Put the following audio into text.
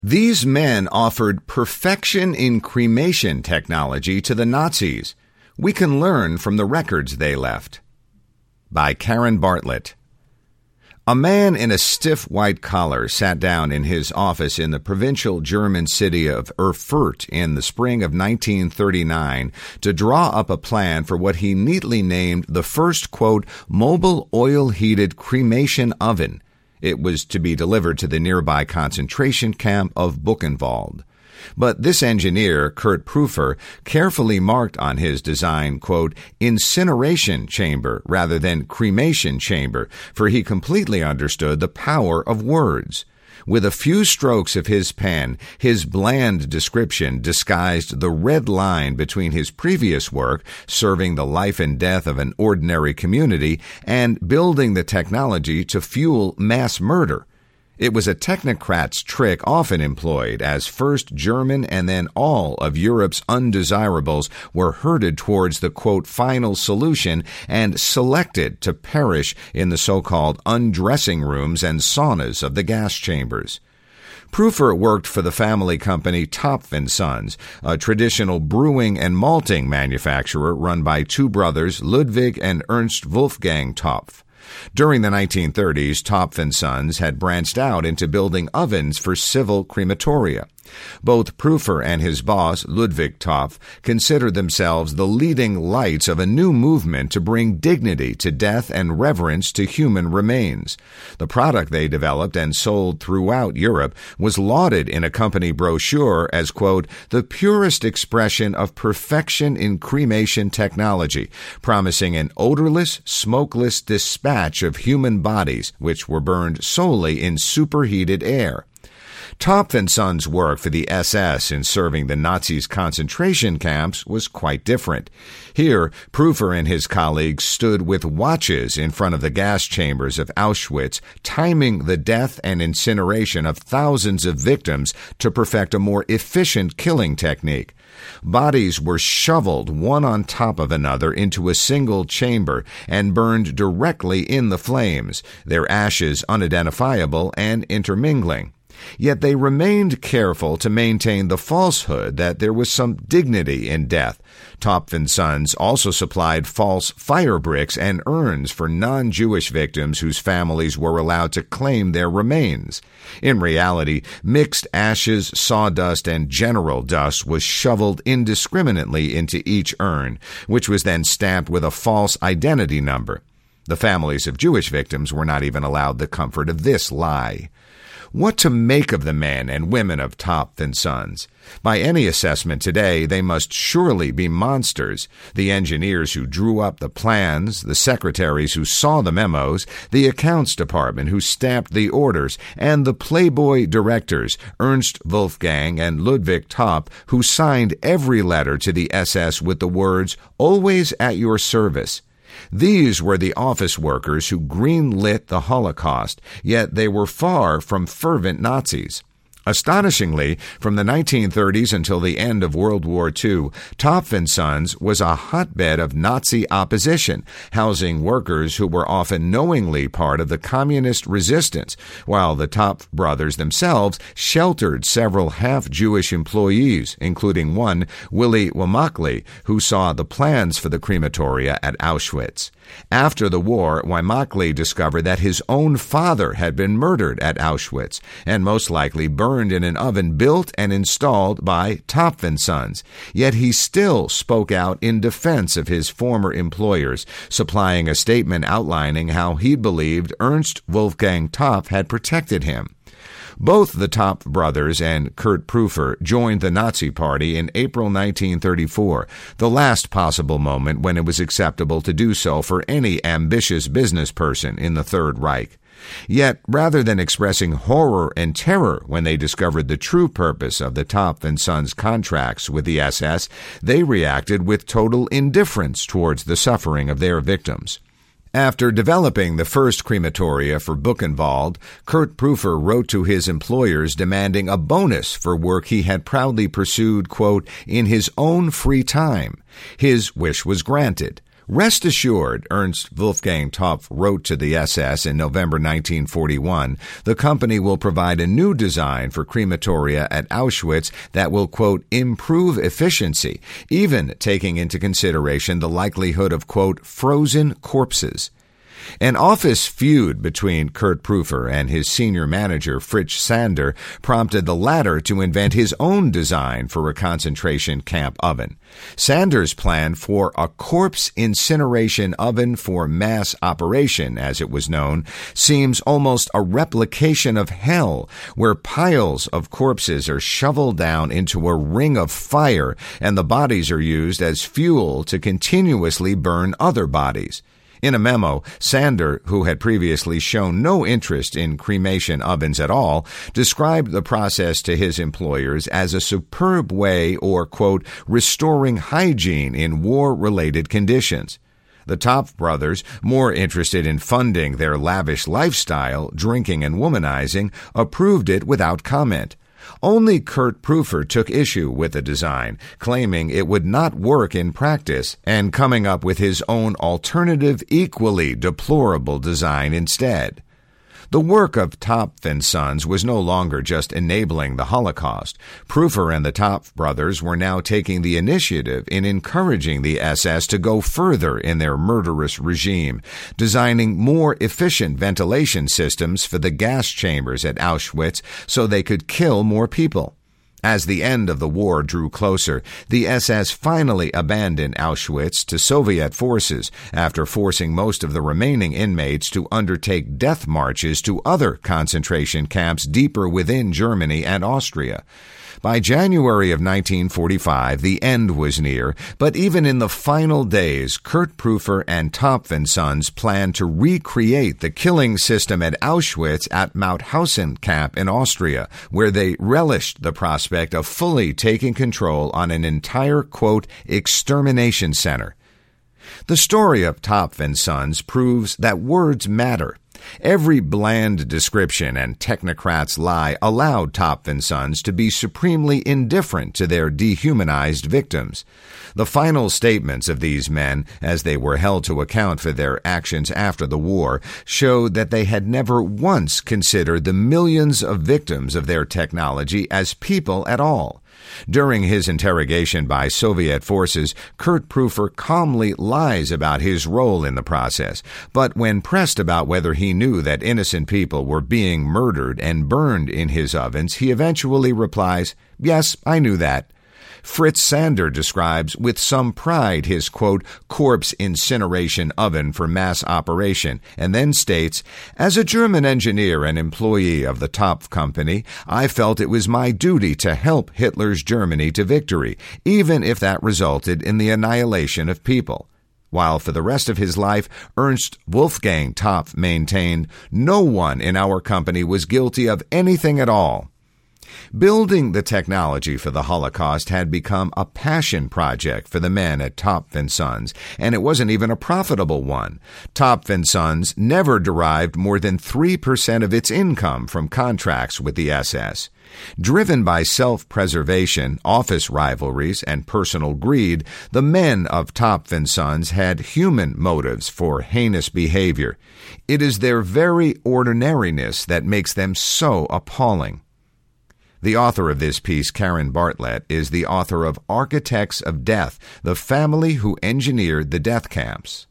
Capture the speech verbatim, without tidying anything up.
These men offered perfection in cremation technology to the Nazis. We can learn from the records they left. By Karen Bartlett. A man in a stiff white collar sat down in his office in the provincial German city of Erfurt in the spring of nineteen thirty-nine to draw up a plan for what he neatly named the first, quote, mobile oil-heated cremation oven. It was to be delivered to the nearby concentration camp of Buchenwald. But this engineer, Kurt Prüfer, carefully marked on his design, quote, incineration chamber rather than cremation chamber, for he completely understood the power of words. With a few strokes of his pen, his bland description disguised the red line between his previous work, serving the life and death of an ordinary community, and building the technology to fuel mass murder. It was a technocrat's trick often employed as first German and then all of Europe's undesirables were herded towards the, quote, final solution and selected to perish in the so-called undressing rooms and saunas of the gas chambers. Prüfer worked for the family company Topf and Sons, a traditional brewing and malting manufacturer run by two brothers, Ludwig and Ernst Wolfgang Topf. During the nineteen thirties, Topf and Sons had branched out into building ovens for civil crematoria. Both Prüfer and his boss, Ludwig Topf, considered themselves the leading lights of a new movement to bring dignity to death and reverence to human remains. The product they developed and sold throughout Europe was lauded in a company brochure as, quote, the purest expression of perfection in cremation technology, promising an odorless, smokeless dispatch of human bodies, which were burned solely in superheated air. Topf and Sons' work for the S S in serving the Nazis' concentration camps was quite different. Here, Prüfer and his colleagues stood with watches in front of the gas chambers of Auschwitz, timing the death and incineration of thousands of victims to perfect a more efficient killing technique. Bodies were shoveled one on top of another into a single chamber and burned directly in the flames, their ashes unidentifiable and intermingling. Yet they remained careful to maintain the falsehood that there was some dignity in death. Topf and Sons also supplied false fire bricks and urns for non-Jewish victims whose families were allowed to claim their remains. In reality, mixed ashes, sawdust, and general dust was shoveled indiscriminately into each urn, which was then stamped with a false identity number. The families of Jewish victims were not even allowed the comfort of this lie. What to make of the men and women of Topf and Sons? By any assessment today, they must surely be monsters. The engineers who drew up the plans, the secretaries who saw the memos, the accounts department who stamped the orders, and the Playboy directors, Ernst Wolfgang and Ludwig Topf, who signed every letter to the S S with the words, always at your service. These were the office workers who green-lit the Holocaust, yet they were far from fervent Nazis. Astonishingly, from the nineteen thirties until the end of World War Two, Topf and Sons was a hotbed of Nazi opposition, housing workers who were often knowingly part of the communist resistance, while the Topf brothers themselves sheltered several half-Jewish employees, including one, Willy Weimakli, who saw the plans for the crematoria at Auschwitz. After the war, Weimakli discovered that his own father had been murdered at Auschwitz, and most likely burned in an oven built and installed by Topf and Sons. Yet he still spoke out in defense of his former employers, supplying a statement outlining how he believed Ernst Wolfgang Topf had protected him. Both the Topf brothers and Kurt Prüfer joined the Nazi Party in April nineteen thirty-four, the last possible moment when it was acceptable to do so for any ambitious business person in the Third Reich. Yet, rather than expressing horror and terror when they discovered the true purpose of the Topf and Sons contracts with the S S, they reacted with total indifference towards the suffering of their victims. After developing the first crematoria for Buchenwald, Kurt Prüfer wrote to his employers demanding a bonus for work he had proudly pursued, quote, in his own free time. His wish was granted. Rest assured, Ernst Wolfgang Topf wrote to the S S in November nineteen forty-one, the company will provide a new design for crematoria at Auschwitz that will, quote, improve efficiency, even taking into consideration the likelihood of, quote, frozen corpses. An office feud between Kurt Prüfer and his senior manager, Fritz Sander, prompted the latter to invent his own design for a concentration camp oven. Sander's plan for a corpse incineration oven for mass operation, as it was known, seems almost a replication of hell, where piles of corpses are shoveled down into a ring of fire and the bodies are used as fuel to continuously burn other bodies. In a memo, Sander, who had previously shown no interest in cremation ovens at all, described the process to his employers as a superb way or, quote, restoring hygiene in war-related conditions. The Topf brothers, more interested in funding their lavish lifestyle, drinking and womanizing, approved it without comment. Only Kurt Prüfer took issue with the design, claiming it would not work in practice and coming up with his own alternative, equally deplorable design instead. The work of Topf and Sons was no longer just enabling the Holocaust. Prüfer and the Topf brothers were now taking the initiative in encouraging the S S to go further in their murderous regime, designing more efficient ventilation systems for the gas chambers at Auschwitz so they could kill more people. As the end of the war drew closer, the S S finally abandoned Auschwitz to Soviet forces after forcing most of the remaining inmates to undertake death marches to other concentration camps deeper within Germany and Austria. By January of nineteen forty-five, the end was near, but even in the final days, Kurt Prüfer and Topf and Sons planned to recreate the killing system at Auschwitz at Mauthausen camp in Austria, where they relished the prospect of fully taking control on an entire, quote, extermination center. The story of Topf and Sons proves that words matter. Every bland description and technocrat's lie allowed Topf and Sons to be supremely indifferent to their dehumanized victims. The final statements of these men, as they were held to account for their actions after the war, showed that they had never once considered the millions of victims of their technology as people at all. During his interrogation by Soviet forces, Kurt Prüfer calmly lies about his role in the process, but when pressed about whether he knew that innocent people were being murdered and burned in his ovens, he eventually replies, "Yes, I knew that." Fritz Sander describes with some pride his, quote, corpse incineration oven for mass operation, and then states, "As a German engineer and employee of the Topf company, I felt it was my duty to help Hitler's Germany to victory, even if that resulted in the annihilation of people." While for the rest of his life, Ernst Wolfgang Topf maintained, "No one in our company was guilty of anything at all." Building the technology for the Holocaust had become a passion project for the men at Topf and Sons, and it wasn't even a profitable one. Topf and Sons never derived more than three percent of its income from contracts with the S S. Driven by self-preservation, office rivalries, and personal greed, the men of Topf and Sons had human motives for heinous behavior. It is their very ordinariness that makes them so appalling. The author of this piece, Karen Bartlett, is the author of Architects of Death, the family who engineered the death camps.